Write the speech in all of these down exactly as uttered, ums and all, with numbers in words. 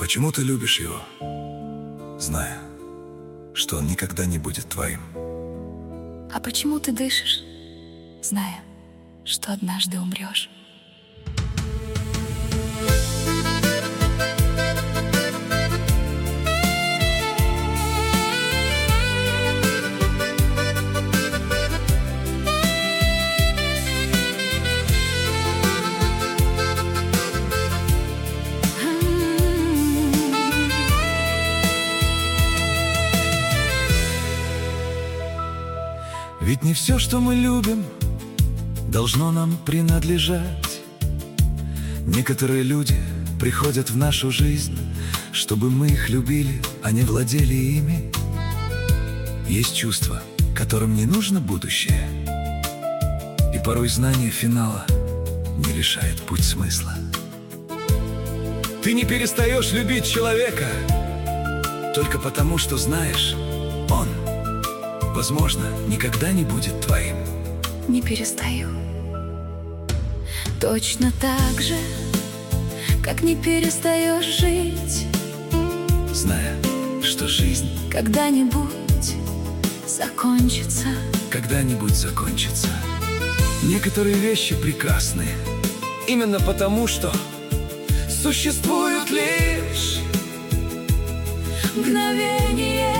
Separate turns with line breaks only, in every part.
Почему ты любишь его, зная, что он никогда не будет твоим?
А почему ты дышишь, зная, что однажды умрешь?
Ведь не все, что мы любим, должно нам принадлежать. Некоторые люди приходят в нашу жизнь, чтобы мы их любили, а не владели ими. Есть чувства, которым не нужно будущее, и порой знание финала не лишает путь смысла. Ты не перестаешь любить человека только потому, что знаешь, он, возможно, никогда не будет твоим.
Не перестаю. Точно так же, как не перестаешь жить,
зная, что жизнь
когда-нибудь закончится.
Когда-нибудь закончится. Некоторые вещи прекрасны именно потому, что существуют лишь
мгновение.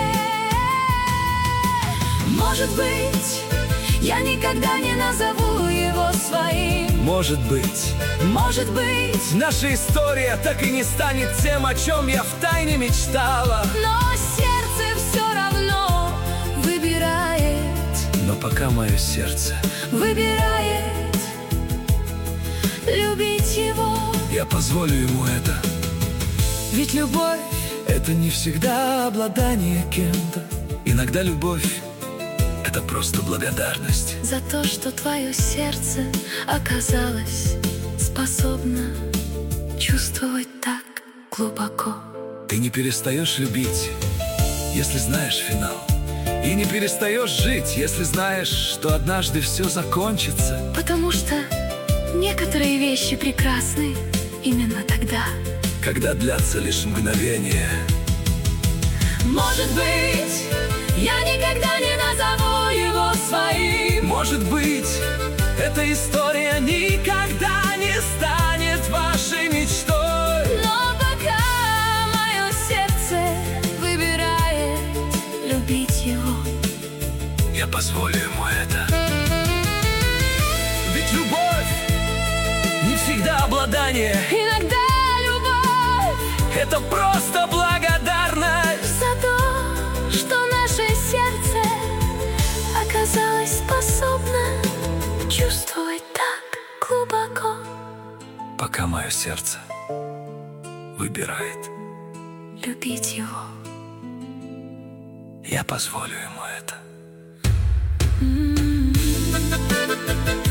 Может быть, я никогда не назову его своим.
Может быть,
Может быть,
наша история так и не станет тем, о чем я втайне мечтала.
но сердце все равно выбирает.
Но пока мое сердце
Выбирает любить его.
я позволю ему это.
Ведь любовь
— это не всегда обладание кем-то. Иногда любовь — это просто благодарность
за то, что твое сердце оказалось способно чувствовать так глубоко.
Ты не перестаешь любить, если знаешь финал. И не перестаешь жить, если знаешь, что однажды все закончится.
Потому что некоторые вещи прекрасны именно тогда,
когда длятся лишь мгновения.
Может быть, я никогда не назову его своим.
Может быть, эта история никогда не станет вашей мечтой.
Но пока мое сердце выбирает любить его,
я позволю ему это. Ведь любовь не всегда обладание.
иногда любовь
Это просто благодарность
за то, что наше сердце оказалось способно чувствовать так глубоко.
пока мое сердце выбирает,
Любить его.
я позволю ему это.
М-м-м.